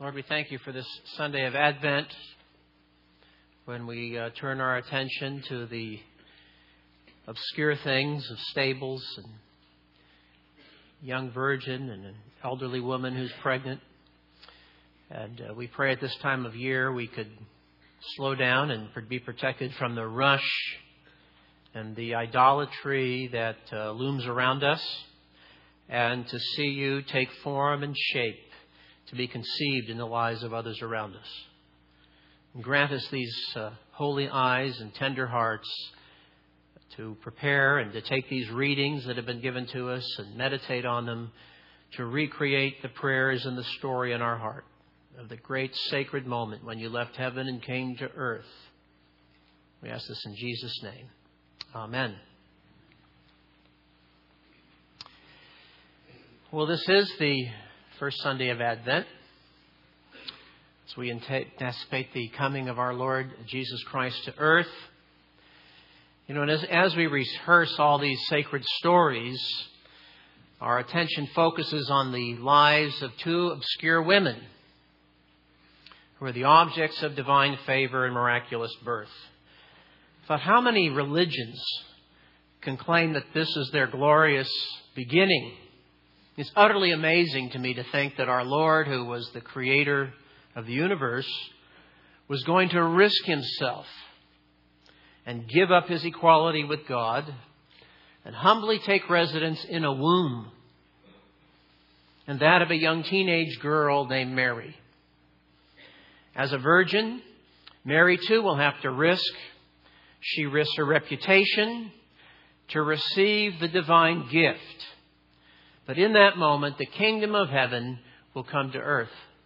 Lord, we thank you for this Sunday of Advent when we turn our attention to the obscure things of stables and young virgin and an elderly woman who's pregnant. And we pray at this time of year we could slow down and be protected from the rush and the idolatry that looms around us, and to see you take form and shape to be conceived in the lives of others around us. And grant us these holy eyes and tender hearts to prepare and to take these readings that have been given to us and meditate on them, to recreate the prayers and the story in our heart of the great sacred moment when you left heaven and came to earth. We ask this in Jesus' name. Amen. Well, this is the first Sunday of Advent, as we anticipate the coming of our Lord Jesus Christ to earth. You know, and as we rehearse all these sacred stories, our attention focuses on the lives of two obscure women who are the objects of divine favor and miraculous birth. But how many religions can claim that this is their glorious beginning? It's utterly amazing to me to think that our Lord, who was the creator of the universe, was going to risk himself and give up his equality with God and humbly take residence in a womb, and that of a young teenage girl named Mary. As a virgin, Mary too will have to risk. She risks her reputation to receive the divine gift. But in that moment, the kingdom of heaven will come to earth.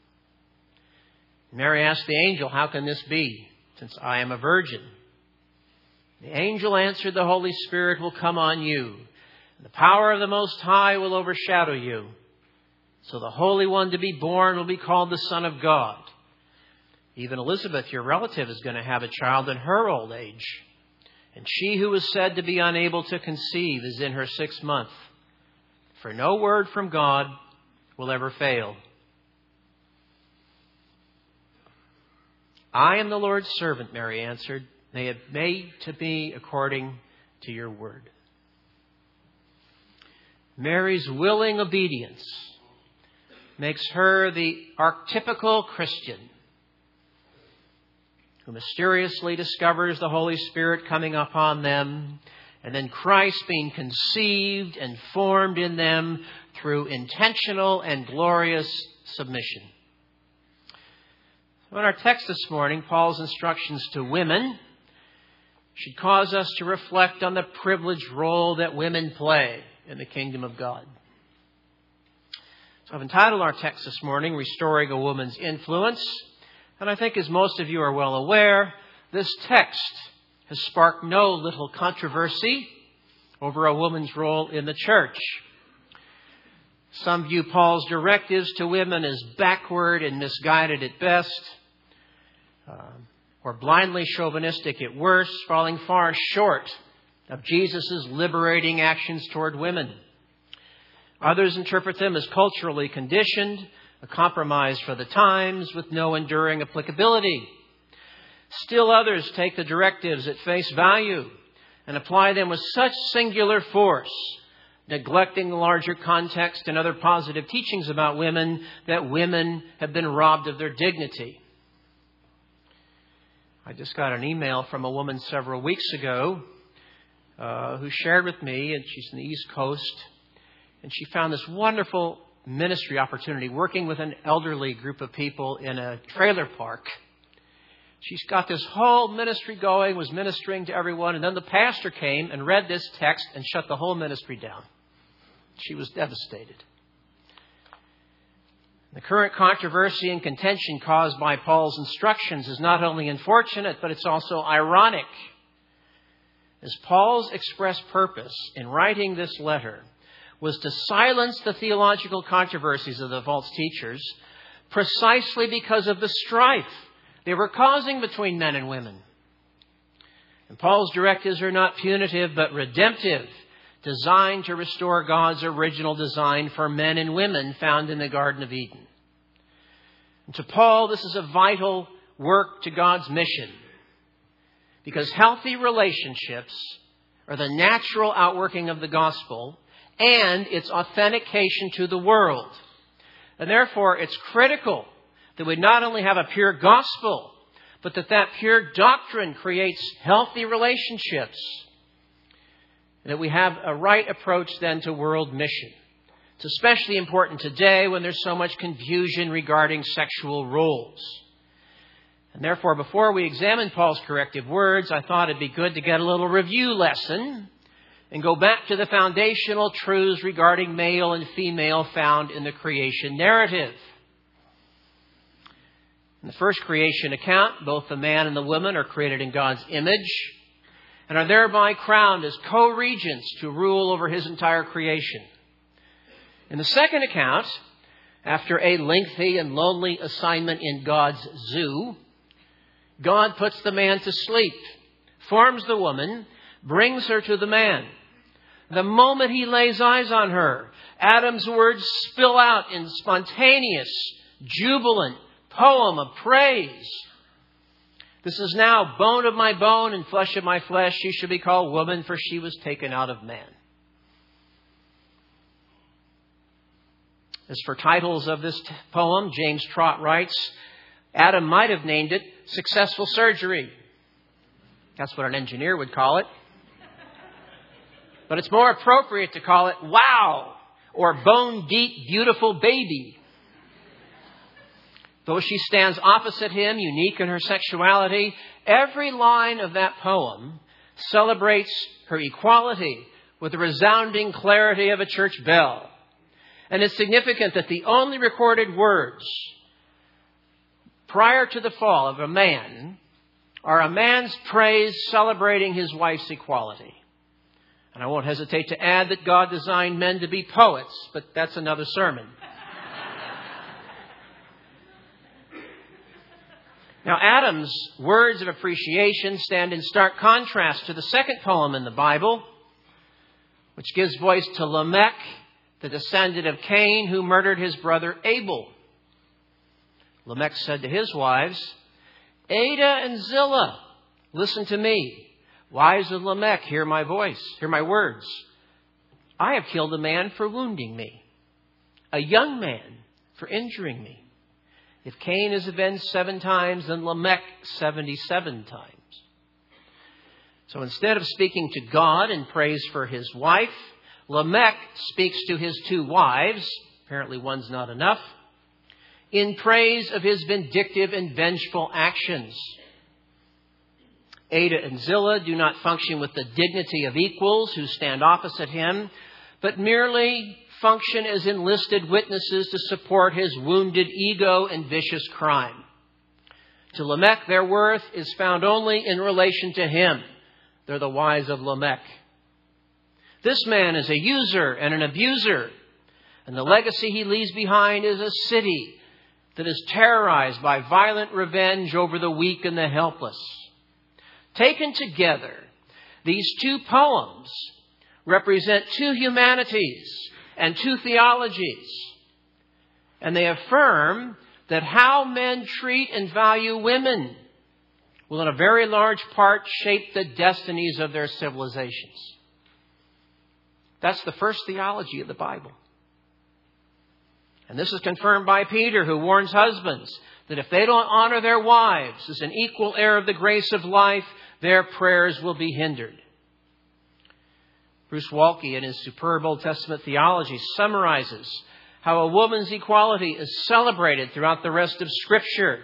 Mary asked the angel, "How can this be, since I am a virgin?" The angel answered, "The Holy Spirit will come on you, and the power of the Most High will overshadow you. So the Holy One to be born will be called the Son of God. Even Elizabeth, your relative, is going to have a child in her old age. And she who was said to be unable to conceive is in her 6th month. For no word from God will ever fail." "I am the Lord's servant," Mary answered. "May it be made to me according to your word." Mary's willing obedience makes her the archetypical Christian who mysteriously discovers the Holy Spirit coming upon them, and then Christ being conceived and formed in them through intentional and glorious submission. In our text this morning, Paul's instructions to women should cause us to reflect on the privileged role that women play in the kingdom of God. So I've entitled our text this morning, "Restoring a Woman's Influence." And I think, as most of you are well aware, this text has sparked no little controversy over a woman's role in the church. Some view Paul's directives to women as backward and misguided at best, or blindly chauvinistic at worst, falling far short of Jesus' liberating actions toward women. Others interpret them as culturally conditioned, a compromise for the times with no enduring applicability. Still others take the directives at face value and apply them with such singular force, neglecting the larger context and other positive teachings about women, that women have been robbed of their dignity. I just got an email from a woman several weeks ago who shared with me, and she's in the East Coast, and she found this wonderful ministry opportunity working with an elderly group of people in a trailer park. She's got this whole ministry going, was ministering to everyone, and then the pastor came and read this text and shut the whole ministry down. She was devastated. The current controversy and contention caused by Paul's instructions is not only unfortunate, but it's also ironic. As Paul's express purpose in writing this letter was to silence the theological controversies of the false teachers, precisely because of the strife they were causing between men and women. And Paul's directives are not punitive, but redemptive, designed to restore God's original design for men and women found in the Garden of Eden. And to Paul, this is a vital work to God's mission, because healthy relationships are the natural outworking of the gospel and its authentication to the world. And therefore, it's critical that we not only have a pure gospel, but that pure doctrine creates healthy relationships, and that we have a right approach then to world mission. It's especially important today when there's so much confusion regarding sexual roles. And therefore, before we examine Paul's corrective words, I thought it'd be good to get a little review lesson and go back to the foundational truths regarding male and female found in the creation narrative. In the first creation account, both the man and the woman are created in God's image and are thereby crowned as co-regents to rule over his entire creation. In the second account, after a lengthy and lonely assignment in God's zoo, God puts the man to sleep, forms the woman, brings her to the man. The moment he lays eyes on her, Adam's words spill out in spontaneous, jubilant poem of praise. This is now bone of my bone and flesh of my flesh. She should be called woman, for she was taken out of man. As for titles of this poem, James Trott writes, Adam might have named it Successful Surgery. That's what an engineer would call it. But it's more appropriate to call it Wow, or Bone Deep Beautiful Baby. Though she stands opposite him, unique in her sexuality, every line of that poem celebrates her equality with the resounding clarity of a church bell. And it's significant that the only recorded words prior to the fall of a man are a man's praise celebrating his wife's equality. And I won't hesitate to add that God designed men to be poets, but that's another sermon. Now, Adam's words of appreciation stand in stark contrast to the second poem in the Bible, which gives voice to Lamech, the descendant of Cain, who murdered his brother Abel. Lamech said to his wives, Ada and Zillah, listen to me. Wives of Lamech, hear my voice, hear my words. I have killed a man for wounding me, a young man for injuring me. If Cain is avenged 7 times, then Lamech 77 times. So instead of speaking to God in praise for his wife, Lamech speaks to his 2 wives, apparently one's not enough, in praise of his vindictive and vengeful actions. Ada and Zillah do not function with the dignity of equals who stand opposite him, but merely function as enlisted witnesses to support his wounded ego and vicious crime. To Lamech, their worth is found only in relation to him. They're the wives of Lamech. This man is a user and an abuser, and the legacy he leaves behind is a city that is terrorized by violent revenge over the weak and the helpless. Taken together, these 2 poems represent 2 humanities and 2 theologies. And they affirm that how men treat and value women will in a very large part shape the destinies of their civilizations. That's the first theology of the Bible. And this is confirmed by Peter, who warns husbands that if they don't honor their wives as an equal heir of the grace of life, their prayers will be hindered. Bruce Waltke, in his superb Old Testament theology, summarizes how a woman's equality is celebrated throughout the rest of Scripture.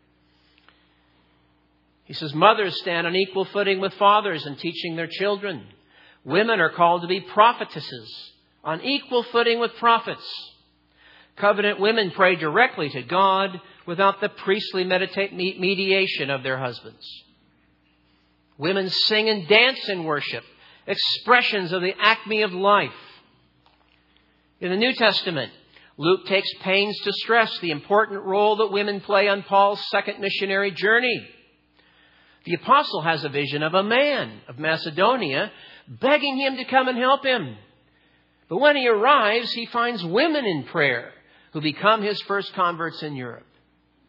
He says, mothers stand on equal footing with fathers in teaching their children. Women are called to be prophetesses on equal footing with prophets. Covenant women pray directly to God without the priestly mediation of their husbands. Women sing and dance in worship, expressions of the acme of life. In the New Testament, Luke takes pains to stress the important role that women play on Paul's second missionary journey. The apostle has a vision of a man of Macedonia begging him to come and help him. But when he arrives, he finds women in prayer who become his first converts in Europe.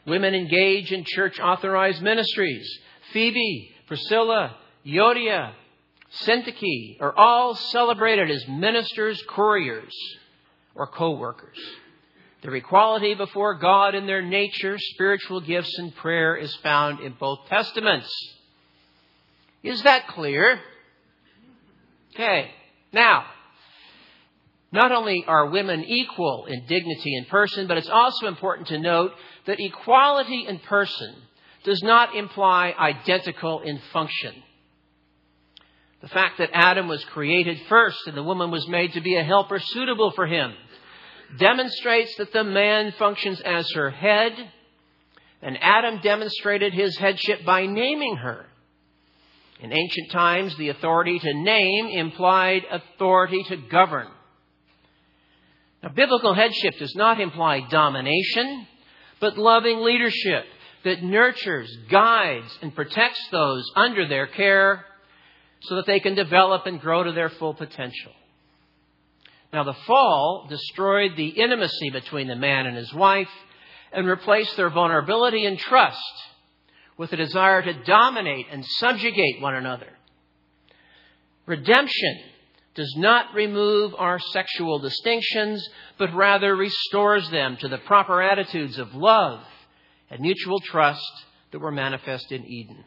Women engage in church-authorized ministries. Phoebe, Priscilla, Euodia, Syntyche are all celebrated as ministers, couriers, or co-workers. Their equality before God in their nature, spiritual gifts, and prayer is found in both Testaments. Is that clear? Okay. Now, not only are women equal in dignity in person, but it's also important to note that equality in person does not imply identical in function. The fact that Adam was created first and the woman was made to be a helper suitable for him demonstrates that the man functions as her head, and Adam demonstrated his headship by naming her. In ancient times, the authority to name implied authority to govern. Now, biblical headship does not imply domination, but loving leadership that nurtures, guides, and protects those under their care so that they can develop and grow to their full potential. Now, the fall destroyed the intimacy between the man and his wife and replaced their vulnerability and trust with a desire to dominate and subjugate one another. Redemption does not remove our sexual distinctions, but rather restores them to the proper attitudes of love and mutual trust that were manifest in Eden.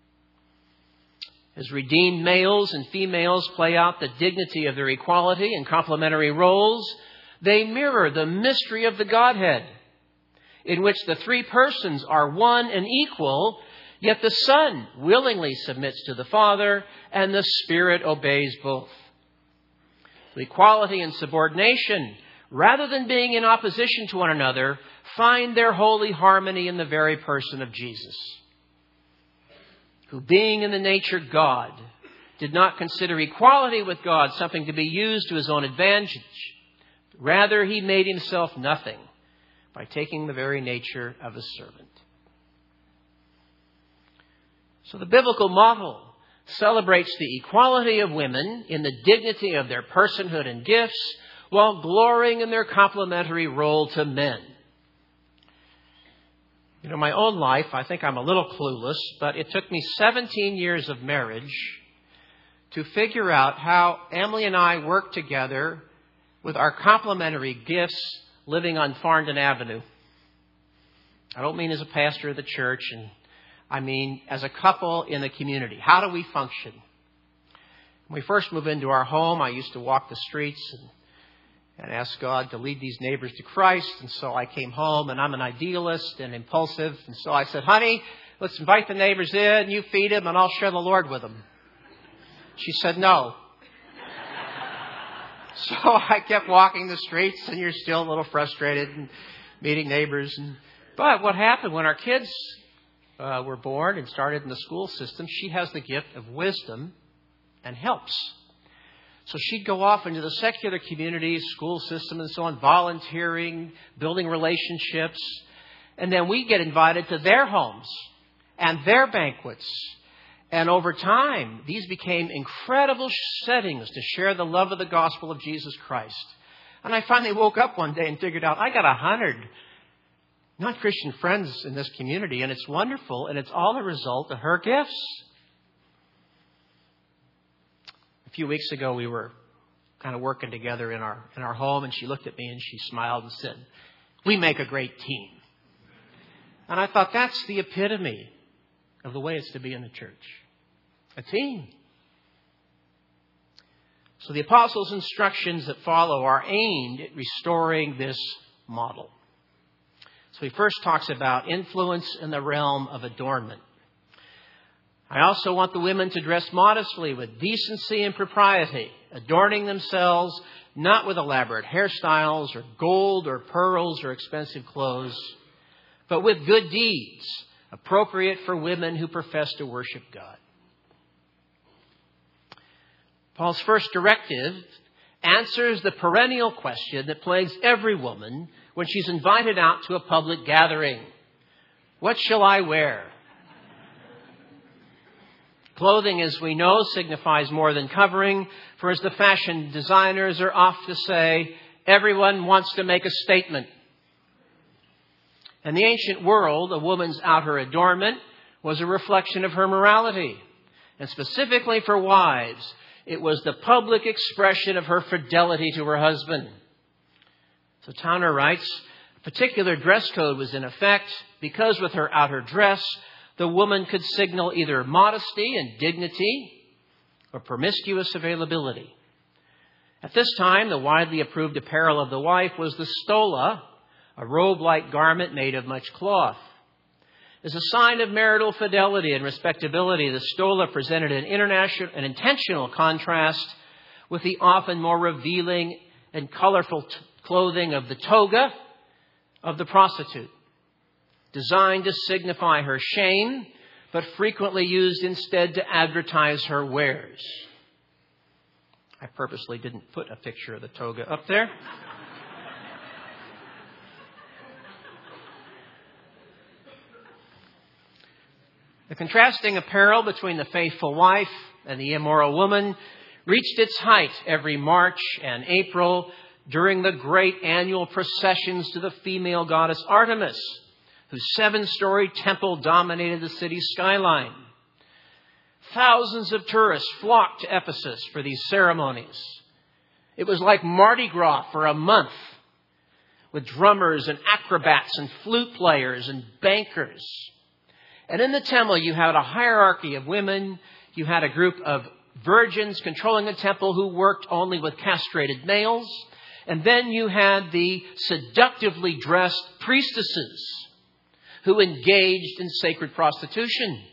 As redeemed males and females play out the dignity of their equality and complementary roles, they mirror the mystery of the Godhead, in which the three persons are one and equal, yet the Son willingly submits to the Father and the Spirit obeys both. Equality and subordination, rather than being in opposition to one another, find their holy harmony in the very person of Jesus, who, being in the nature God, did not consider equality with God something to be used to his own advantage. Rather, he made himself nothing by taking the very nature of a servant. So the biblical model celebrates the equality of women in the dignity of their personhood and gifts, while glorying in their complementary role to men. You know, my own life, I think I'm a little clueless, but it took me 17 years of marriage to figure out how Emily and I work together with our complementary gifts living on Farndon Avenue. I don't mean as a pastor of the church, and I mean as a couple in the community. How do we function? When we first moved into our home, I used to walk the streets and ask God to lead these neighbors to Christ. And so I came home, and I'm an idealist and impulsive. And so I said, honey, let's invite the neighbors in. You feed them, and I'll share the Lord with them. She said, no. So I kept walking the streets, and you're still a little frustrated and meeting neighbors. But what happened when our kids were born and started in the school system, she has the gift of wisdom and helps. So she'd go off into the secular community, school system and so on, volunteering, building relationships. And then we'd get invited to their homes and their banquets. And over time, these became incredible settings to share the love of the gospel of Jesus Christ. And I finally woke up one day and figured out I got 100 non-Christian friends in this community, and it's wonderful, and it's all a result of her gifts. A few weeks ago, we were kind of working together in our home, and she looked at me and she smiled and said, "We make a great team." And I thought, that's the epitome of the way it's to be in the church. A team. So the apostles' instructions that follow are aimed at restoring this model. So he first talks about influence in the realm of adornment. I also want the women to dress modestly with decency and propriety, adorning themselves not with elaborate hairstyles or gold or pearls or expensive clothes, but with good deeds appropriate for women who profess to worship God. Paul's first directive answers the perennial question that plagues every woman when she's invited out to a public gathering. What shall I wear? Clothing, as we know, signifies more than covering, for as the fashion designers are oft to say, everyone wants to make a statement. In the ancient world, a woman's outer adornment was a reflection of her morality. And specifically for wives, it was the public expression of her fidelity to her husband. So Towner writes, a particular dress code was in effect because with her outer dress, the woman could signal either modesty and dignity or promiscuous availability. At this time, the widely approved apparel of the wife was the stola, a robe-like garment made of much cloth. As a sign of marital fidelity and respectability, the stola presented an intentional contrast with the often more revealing and colorful clothing of the toga of the prostitute, designed to signify her shame, but frequently used instead to advertise her wares. I purposely didn't put a picture of the toga up there. The contrasting apparel between the faithful wife and the immoral woman reached its height every March and April during the great annual processions to the female goddess Artemis, whose 7-story temple dominated the city's skyline. Thousands of tourists flocked to Ephesus for these ceremonies. It was like Mardi Gras for a month, with drummers and acrobats and flute players and bankers. And in the temple, you had a hierarchy of women. You had a group of virgins controlling the temple who worked only with castrated males. And then you had the seductively dressed priestesses who engaged in sacred prostitution.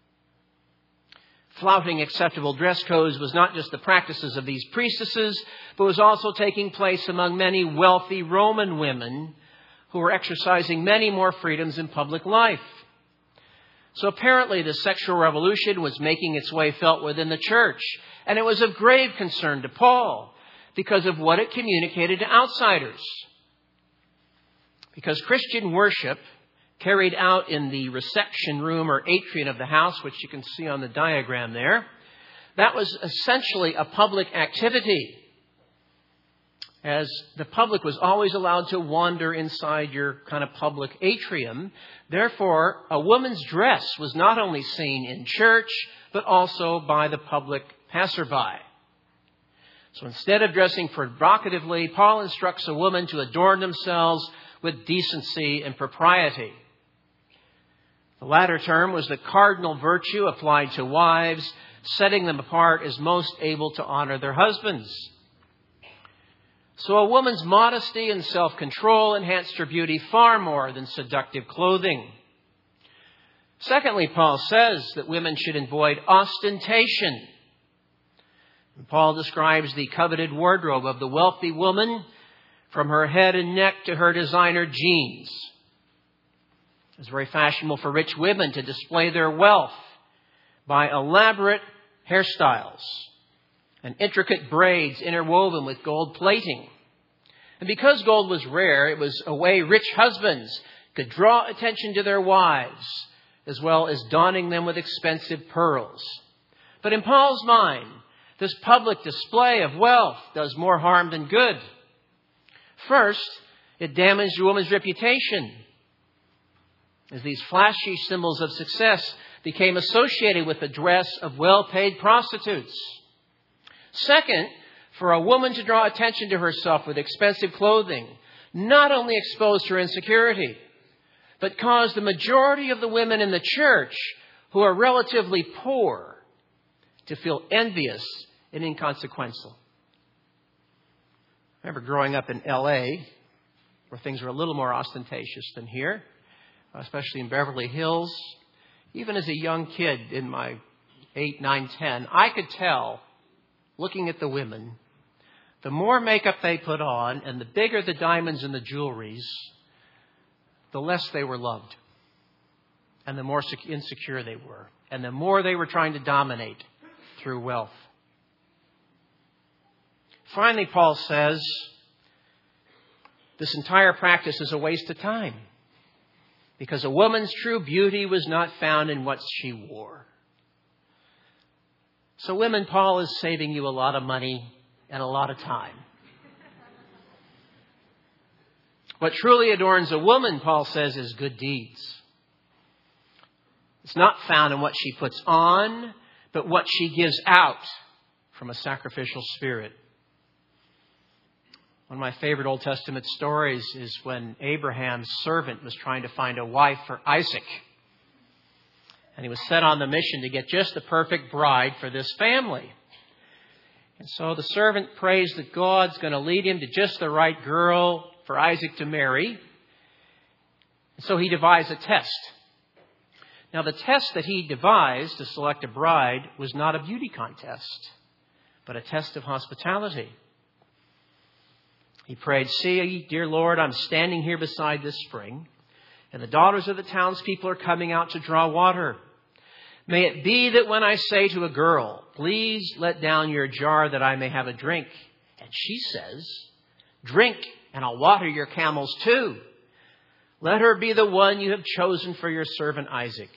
Flouting acceptable dress codes was not just the practices of these priestesses, but was also taking place among many wealthy Roman women who were exercising many more freedoms in public life. So apparently the sexual revolution was making its way felt within the church. And it was of grave concern to Paul because of what it communicated to outsiders. Because Christian worship carried out in the reception room or atrium of the house, which you can see on the diagram there, that was essentially a public activity, as the public was always allowed to wander inside your kind of public atrium. Therefore, a woman's dress was not only seen in church, but also by the public passerby. So instead of dressing provocatively, Paul instructs a woman to adorn themselves with decency and propriety. The latter term was the cardinal virtue applied to wives, setting them apart as most able to honor their husbands. So a woman's modesty and self-control enhanced her beauty far more than seductive clothing. Secondly, Paul says that women should avoid ostentation. And Paul describes the coveted wardrobe of the wealthy woman from her head and neck to her designer jeans. It's very fashionable for rich women to display their wealth by elaborate hairstyles and intricate braids interwoven with gold plating. And because gold was rare, it was a way rich husbands could draw attention to their wives, as well as donning them with expensive pearls. But in Paul's mind, this public display of wealth does more harm than good. First, it damaged a woman's reputation, as these flashy symbols of success became associated with the dress of well-paid prostitutes. Second, for a woman to draw attention to herself with expensive clothing not only exposed her insecurity, but caused the majority of the women in the church who are relatively poor to feel envious and inconsequential. I remember growing up in L.A., where things were a little more ostentatious than here, especially in Beverly Hills. Even as a young kid in my 8, 9, 10, I could tell, looking at the women, the more makeup they put on and the bigger the diamonds and the jewelries, the less they were loved. And the more insecure they were. And the more they were trying to dominate through wealth. Finally, Paul says, this entire practice is a waste of time. Because a woman's true beauty was not found in what she wore. So women, Paul is saving you a lot of money and a lot of time. What truly adorns a woman, Paul says, is good deeds. It's not found in what she puts on, but what she gives out from a sacrificial spirit. One of my favorite Old Testament stories is when Abraham's servant was trying to find a wife for Isaac. And he was set on the mission to get just the perfect bride for this family. And so the servant prays that God's going to lead him to just the right girl for Isaac to marry. And so he devised a test. Now, the test that he devised to select a bride was not a beauty contest, but a test of hospitality. He prayed, "See, dear Lord, I'm standing here beside this spring, and the daughters of the townspeople are coming out to draw water. May it be that when I say to a girl, 'Please let down your jar that I may have a drink,' and she says, 'Drink, and I'll water your camels too,' let her be the one you have chosen for your servant Isaac.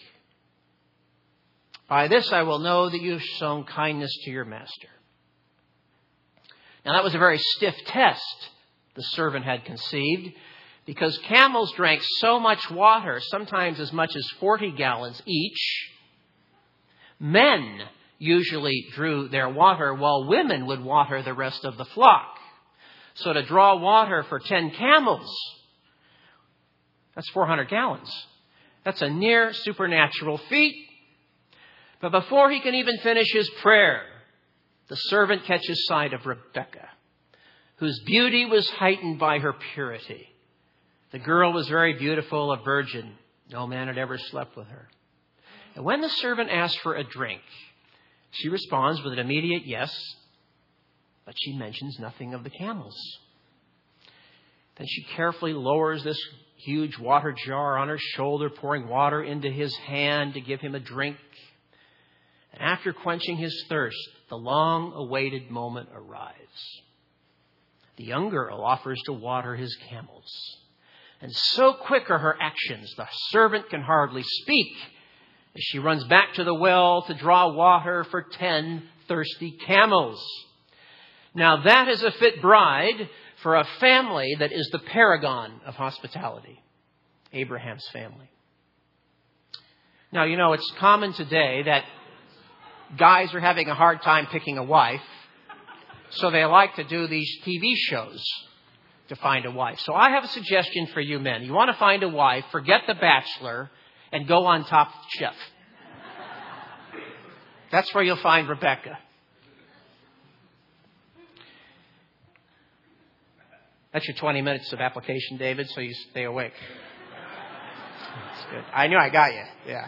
By this I will know that you have shown kindness to your master." Now that was a very stiff test the servant had conceived, because camels drank so much water, sometimes as much as 40 gallons each. Men usually drew their water while women would water the rest of the flock. So to draw water for 10 camels, that's 400 gallons. That's a near supernatural feat. But before he can even finish his prayer, the servant catches sight of Rebekah, whose beauty was heightened by her purity. The girl was very beautiful, a virgin. No man had ever slept with her. And when the servant asked for a drink, she responds with an immediate yes, but she mentions nothing of the camels. Then she carefully lowers this huge water jar on her shoulder, pouring water into his hand to give him a drink. And after quenching his thirst, the long-awaited moment arrives. The young girl offers to water his camels. And so quick are her actions, the servant can hardly speak as she runs back to the well to draw water for 10 thirsty camels. Now that is a fit bride for a family that is the paragon of hospitality, Abraham's family. Now, you know, it's common today that guys are having a hard time picking a wife, so they like to do these TV shows to find a wife. So I have a suggestion for you men. You want to find a wife, forget The Bachelor, and go on Top Chef. That's where you'll find Rebekah. That's your 20 minutes of application, David, so you stay awake. That's good. I knew I got you. Yeah.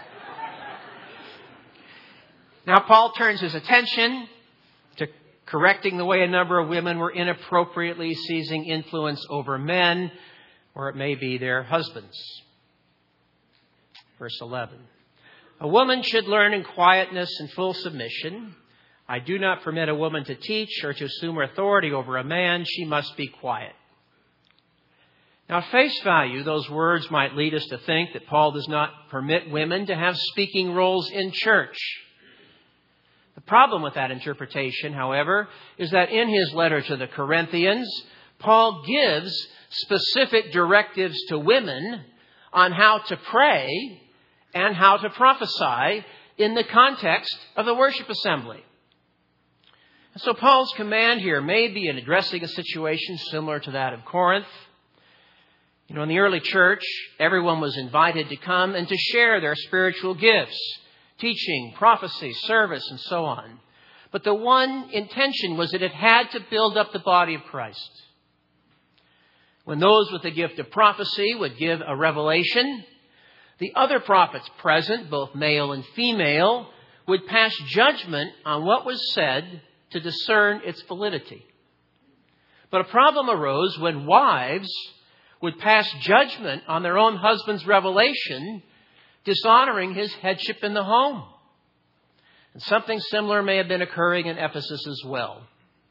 Now, Paul turns his attention to correcting the way a number of women were inappropriately seizing influence over men, or it may be their husbands. Verse 11. "A woman should learn in quietness and full submission. I do not permit a woman to teach or to assume authority over a man. She must be quiet." Now, at face value, those words might lead us to think that Paul does not permit women to have speaking roles in church. The problem with that interpretation, however, is that in his letter to the Corinthians, Paul gives specific directives to women on how to pray and how to prophesy in the context of the worship assembly. So Paul's command here may be in addressing a situation similar to that of Corinth. You know, in the early church, everyone was invited to come and to share their spiritual gifts, teaching, prophecy, service, and so on. But the one intention was that it had to build up the body of Christ. When those with the gift of prophecy would give a revelation, the other prophets present, both male and female, would pass judgment on what was said to discern its validity. But a problem arose when wives would pass judgment on their own husband's revelation, dishonoring his headship in the home. And something similar may have been occurring in Ephesus as well.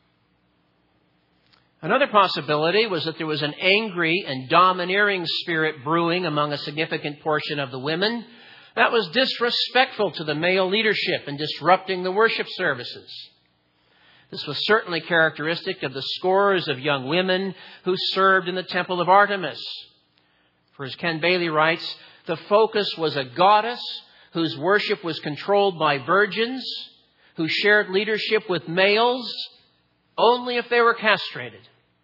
Another possibility was that there was an angry and domineering spirit brewing among a significant portion of the women that was disrespectful to the male leadership and disrupting the worship services. This was certainly characteristic of the scores of young women who served in the temple of Artemis. For as Ken Bailey writes, the focus was a goddess whose worship was controlled by virgins who shared leadership with males only if they were castrated.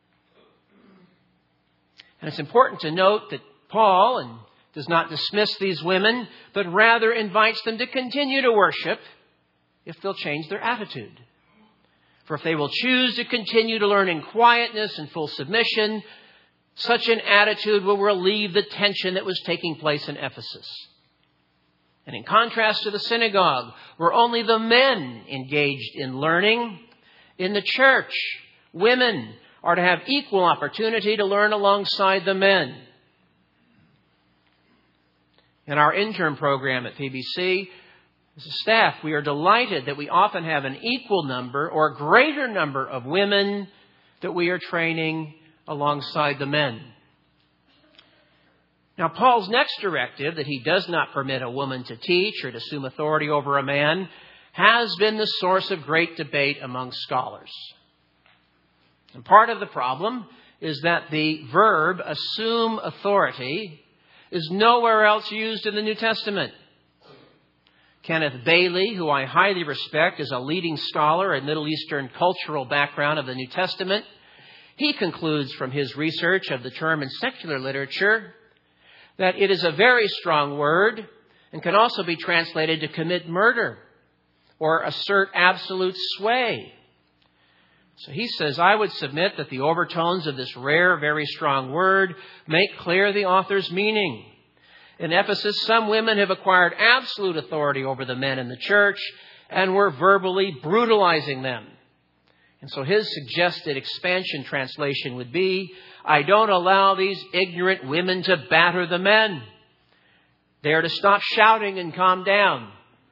And it's important to note that Paul does not dismiss these women, but rather invites them to continue to worship if they'll change their attitude. For if they will choose to continue to learn in quietness and full submission, such an attitude will relieve the tension that was taking place in Ephesus. And in contrast to the synagogue, where only the men engaged in learning, in the church, women are to have equal opportunity to learn alongside the men. In our intern program at PBC, as a staff, we are delighted that we often have an equal number or greater number of women that we are training alongside the men. Now, Paul's next directive, that he does not permit a woman to teach or to assume authority over a man, has been the source of great debate among scholars. And part of the problem is that the verb assume authority is nowhere else used in the New Testament. Kenneth Bailey, who I highly respect as a leading scholar in Middle Eastern cultural background of the New Testament, he concludes from his research of the term in secular literature that it is a very strong word and can also be translated to commit murder or assert absolute sway. So he says, I would submit that the overtones of this rare, very strong word make clear the author's meaning. In Ephesus, some women have acquired absolute authority over the men in the church and were verbally brutalizing them. And so his suggested expansion translation would be, I don't allow these ignorant women to batter the men. They are to stop shouting and calm down.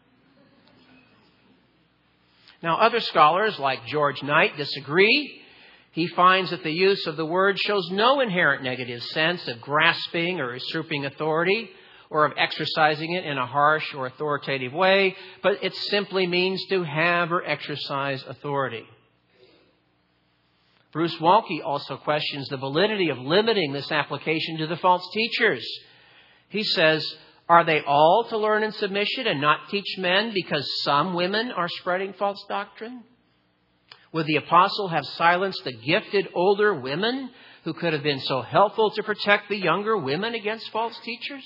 Now, other scholars like George Knight disagree. He finds that the use of the word shows no inherent negative sense of grasping or usurping authority or of exercising it in a harsh or authoritative way, but it simply means to have or exercise authority. Bruce Waltke also questions the validity of limiting this application to the false teachers. He says, are they all to learn in submission and not teach men because some women are spreading false doctrine? Would the apostle have silenced the gifted older women who could have been so helpful to protect the younger women against false teachers?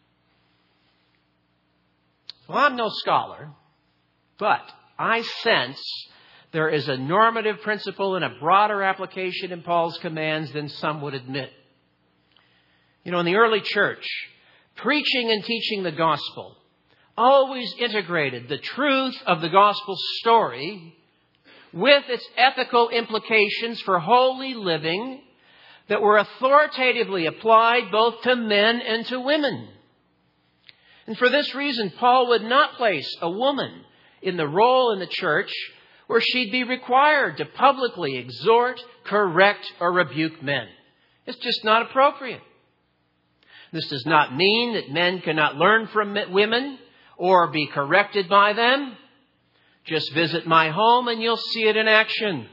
Well, I'm no scholar, but I sense there is a normative principle and a broader application in Paul's commands than some would admit. You know, in the early church, preaching and teaching the gospel always integrated the truth of the gospel story with its ethical implications for holy living that were authoritatively applied both to men and to women. And for this reason, Paul would not place a woman in the role in the church where she'd be required to publicly exhort, correct, or rebuke men. It's just not appropriate. This does not mean that men cannot learn from women or be corrected by them. Just visit my home and you'll see it in action.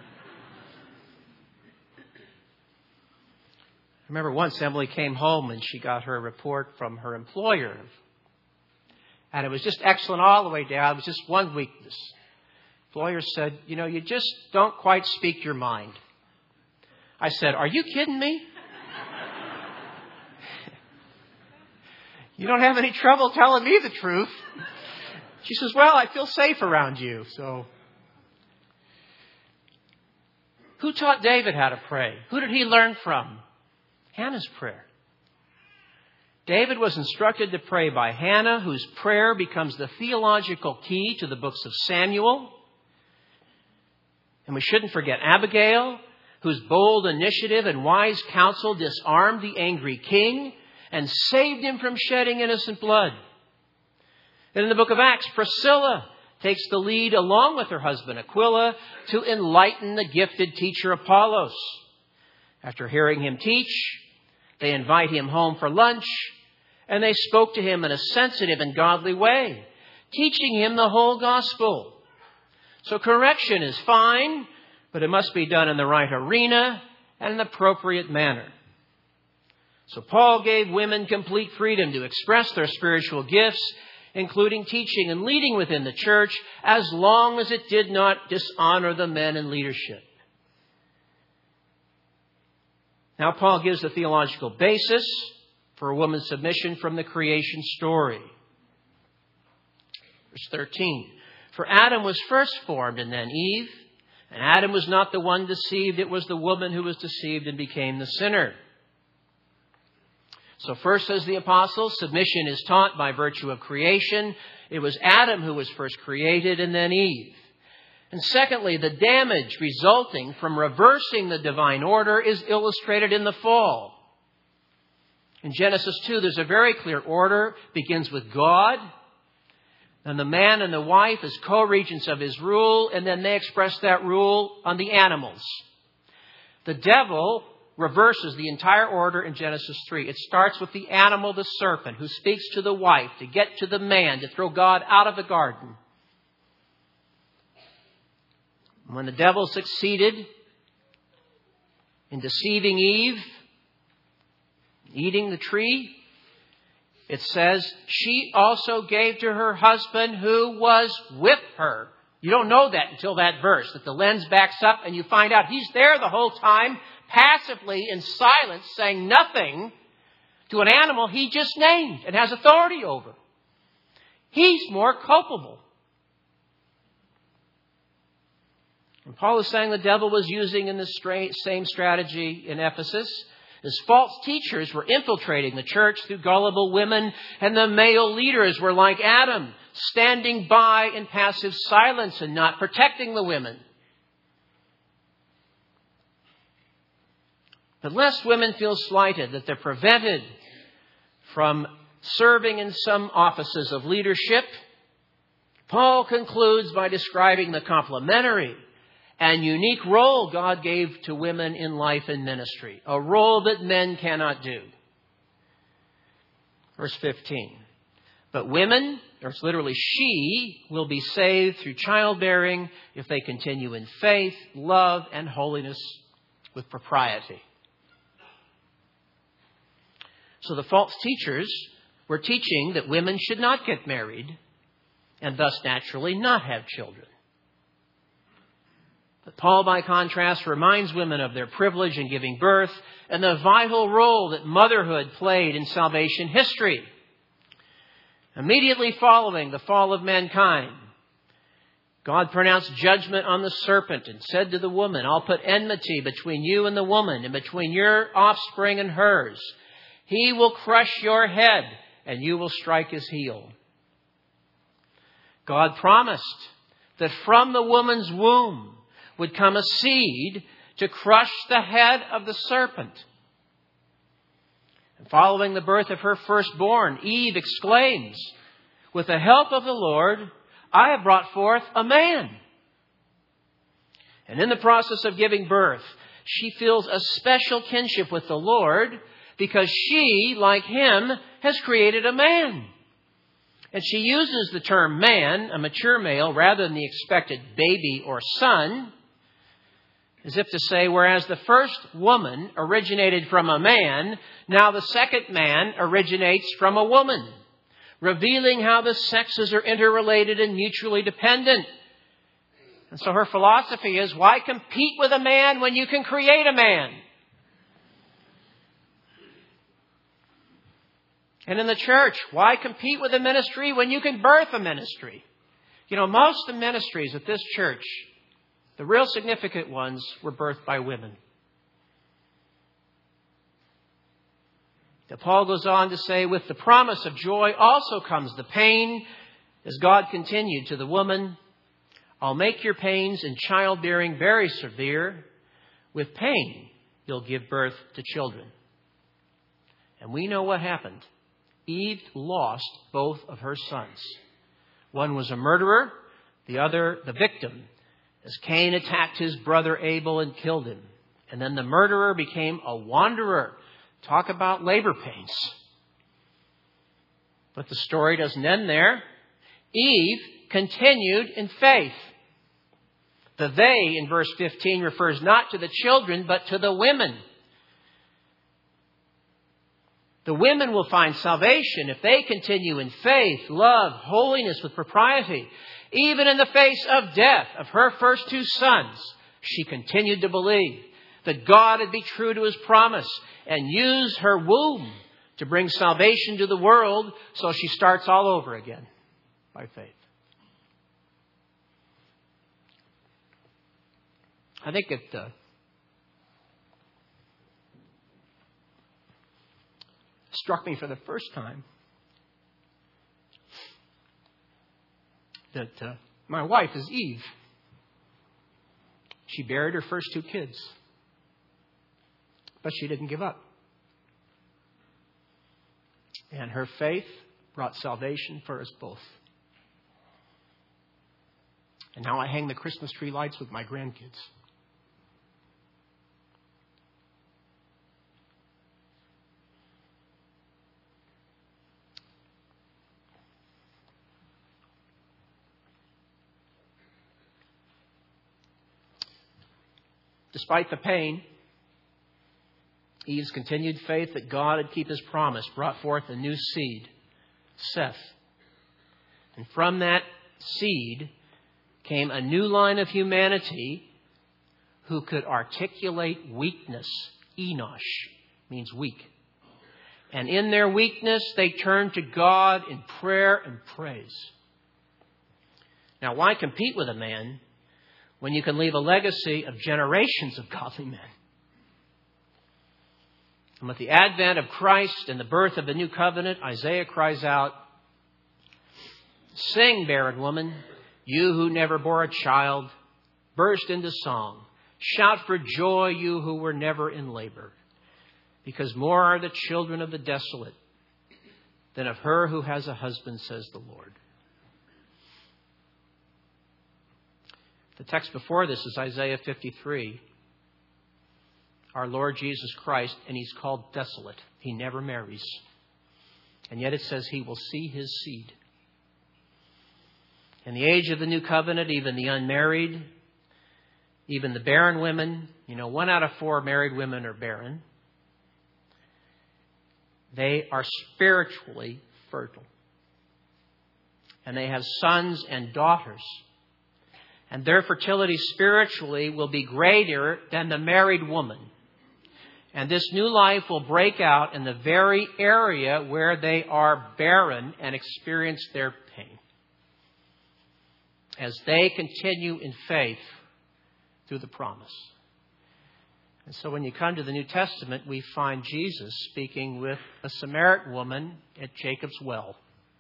I remember once Emily came home and she got her report from her employer. And it was just excellent all the way down. It was just one weakness. The employer said, you know, you just don't quite speak your mind. I said, are you kidding me? You don't have any trouble telling me the truth. She says, well, I feel safe around you. So, who taught David how to pray? Who did he learn from? Hannah's prayer. David was instructed to pray by Hannah, whose prayer becomes the theological key to the books of Samuel. And we shouldn't forget Abigail, whose bold initiative and wise counsel disarmed the angry king and saved him from shedding innocent blood. And in the book of Acts, Priscilla takes the lead along with her husband Aquila to enlighten the gifted teacher Apollos. After hearing him teach, they invite him home for lunch, and they spoke to him in a sensitive and godly way, teaching him the whole gospel. So correction is fine, but it must be done in the right arena and an appropriate manner. So Paul gave women complete freedom to express their spiritual gifts, including teaching and leading within the church, as long as it did not dishonor the men in leadership. Now Paul gives the theological basis for a woman's submission from the creation story. Verse 13. For Adam was first formed and then Eve. And Adam was not the one deceived. It was the woman who was deceived and became the sinner. So first, says the apostle, submission is taught by virtue of creation. It was Adam who was first created and then Eve. And secondly, the damage resulting from reversing the divine order is illustrated in the fall. In Genesis 2, there's a very clear order. It begins with God. And the man and the wife as co-regents of his rule, and then they express that rule on the animals. The devil reverses the entire order in Genesis 3. It starts with the animal, the serpent, who speaks to the wife to get to the man, to throw God out of the garden. When the devil succeeded in deceiving Eve, eating the tree, it says, she also gave to her husband who was with her. You don't know that until that verse, that the lens backs up and you find out he's there the whole time, passively in silence, saying nothing to an animal he just named and has authority over. He's more culpable. And Paul is saying the devil was using in the same strategy in Ephesus. As false teachers were infiltrating the church through gullible women, and the male leaders were like Adam, standing by in passive silence and not protecting the women. But lest women feel slighted, that they're prevented from serving in some offices of leadership, Paul concludes by describing the complementary and unique role God gave to women in life and ministry, a role that men cannot do. Verse 15. But women, or it's literally she, will be saved through childbearing if they continue in faith, love, and holiness with propriety. So the false teachers were teaching that women should not get married and thus naturally not have children. But Paul, by contrast, reminds women of their privilege in giving birth and the vital role that motherhood played in salvation history. Immediately following the fall of mankind, God pronounced judgment on the serpent and said to the woman, I'll put enmity between you and the woman and between your offspring and hers. He will crush your head and you will strike his heel. God promised that from the woman's womb would come a seed to crush the head of the serpent. And following the birth of her firstborn, Eve exclaims, with the help of the Lord, I have brought forth a man. And in the process of giving birth, she feels a special kinship with the Lord because she, like him, has created a man. And she uses the term man, a mature male, rather than the expected baby or son, as if to say, whereas the first woman originated from a man, now the second man originates from a woman, revealing how the sexes are interrelated and mutually dependent. And so her philosophy is, why compete with a man when you can create a man? And in the church, why compete with a ministry when you can birth a ministry? You know, most of the ministries at this church, the real significant ones, were birthed by women. Paul goes on to say, with the promise of joy also comes the pain, as God continued to the woman, I'll make your pains in childbearing very severe. With pain, you'll give birth to children. And we know what happened. Eve lost both of her sons. One was a murderer, the other the victim, as Cain attacked his brother Abel and killed him. And then the murderer became a wanderer. Talk about labor pains. But the story doesn't end there. Eve continued in faith. The they in verse 15 refers not to the children, but to the women. The women will find salvation if they continue in faith, love, holiness with propriety. Even in the face of death of her first 2 sons, she continued to believe that God would be true to His promise and use her womb to bring salvation to the world. So she starts all over again by faith. I think it struck me for the first time that my wife is Eve. She buried her first 2 kids, but she didn't give up. And her faith brought salvation for us both. And now I hang the Christmas tree lights with my grandkids. Despite the pain, Eve's continued faith that God would keep His promise brought forth a new seed, Seth. And from that seed came a new line of humanity who could articulate weakness. Enosh means weak. And in their weakness, they turned to God in prayer and praise. Now, why compete with a man when you can leave a legacy of generations of godly men? And with the advent of Christ and the birth of the new covenant, Isaiah cries out, "Sing, barren woman, you who never bore a child, burst into song. Shout for joy, you who were never in labor, because more are the children of the desolate than of her who has a husband, says the Lord." The text before this is Isaiah 53. Our Lord Jesus Christ, and He's called desolate. He never marries. And yet it says He will see His seed. In the age of the new covenant, even the unmarried, even the barren women, 1 out of 4 married women are barren. They are spiritually fertile. And they have sons and daughters. And their fertility spiritually will be greater than the married woman. And this new life will break out in the very area where they are barren and experience their pain, as they continue in faith through the promise. And so when you come to the New Testament, we find Jesus speaking with a Samaritan woman at Jacob's well,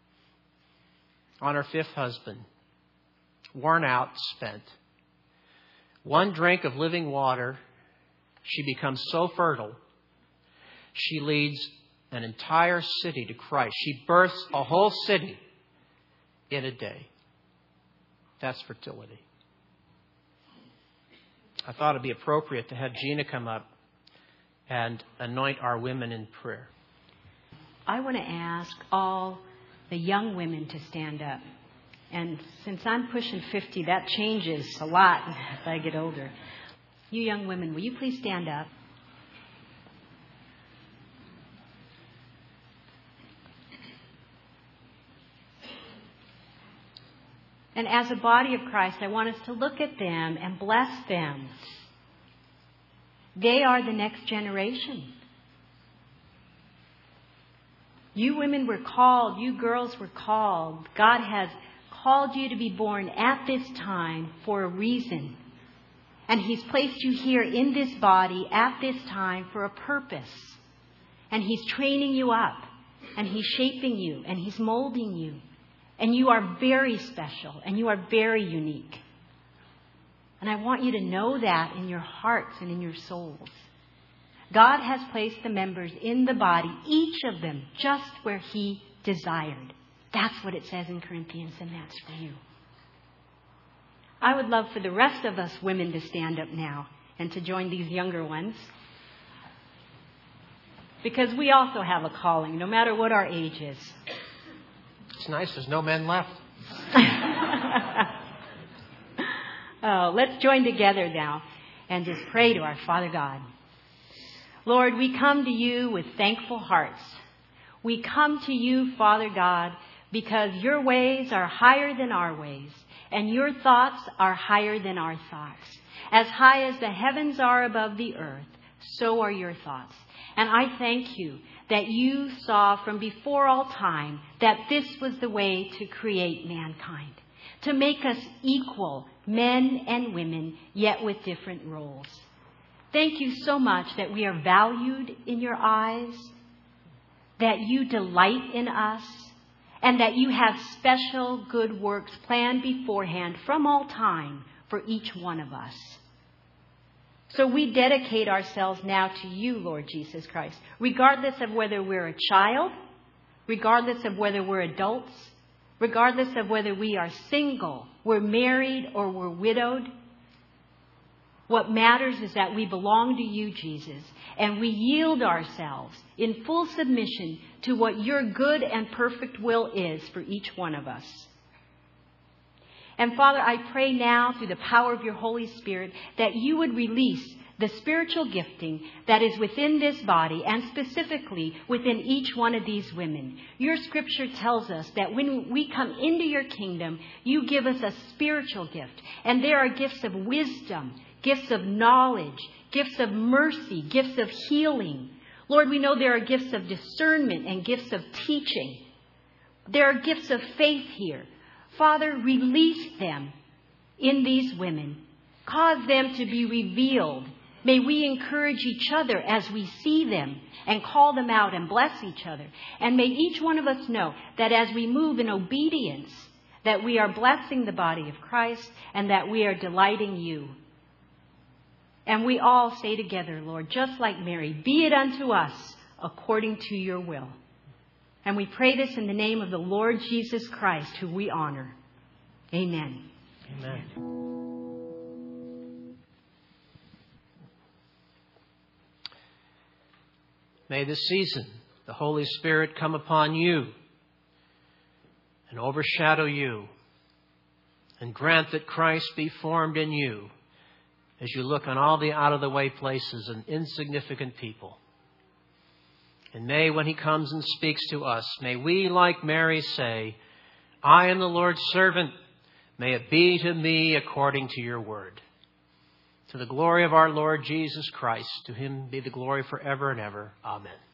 on her 5th husband, worn out, spent. 1 drink of living water, she becomes so fertile, she leads an entire city to Christ. She births a whole city in a day. That's fertility. I thought it'd be appropriate to have Gina come up and anoint our women in prayer. I want to ask all the young women to stand up. And since I'm pushing 50, that changes a lot as I get older. You young women, will you please stand up? And as a body of Christ, I want us to look at them and bless them. They are the next generation. You women were called, you girls were called. God has called you to be born at this time for a reason. And He's placed you here in this body at this time for a purpose. And He's training you up. And He's shaping you. And He's molding you. And you are very special. And you are very unique. And I want you to know that in your hearts and in your souls. God has placed the members in the body, each of them, just where He desired. That's what it says in Corinthians, and that's for you. I would love for the rest of us women to stand up now and to join these younger ones. Because we also have a calling, no matter what our age is. It's nice, there's no men left. Let's join together now and just pray to our Father God. Lord, we come to you with thankful hearts. We come to you, Father God, because your ways are higher than our ways, and your thoughts are higher than our thoughts. As high as the heavens are above the earth, so are your thoughts. And I thank you that you saw from before all time that this was the way to create mankind, to make us equal, men and women, yet with different roles. Thank you so much that we are valued in your eyes, that you delight in us, and that you have special good works planned beforehand from all time for each one of us. So we dedicate ourselves now to you, Lord Jesus Christ, regardless of whether we're a child, regardless of whether we're adults, regardless of whether we are single, we're married, or we're widowed. What matters is that we belong to you, Jesus, and we yield ourselves in full submission to what your good and perfect will is for each one of us. And Father, I pray now through the power of your Holy Spirit that you would release the spiritual gifting that is within this body and specifically within each one of these women. Your scripture tells us that when we come into your kingdom, you give us a spiritual gift. And there are gifts of wisdom, gifts of knowledge, gifts of mercy, gifts of healing. Lord, we know there are gifts of discernment and gifts of teaching. There are gifts of faith here. Father, release them in these women. Cause them to be revealed. May we encourage each other as we see them and call them out and bless each other. And may each one of us know that as we move in obedience, that we are blessing the body of Christ and that we are delighting you. And we all say together, Lord, just like Mary, be it unto us according to your will. And we pray this in the name of the Lord Jesus Christ, who we honor. Amen. Amen. May this season the Holy Spirit come upon you and overshadow you and grant that Christ be formed in you as you look on all the out-of-the-way places and insignificant people. And may, when he comes and speaks to us, may we, like Mary, say, I am the Lord's servant. May it be to me according to your word. To the glory of our Lord Jesus Christ, to him be the glory forever and ever. Amen.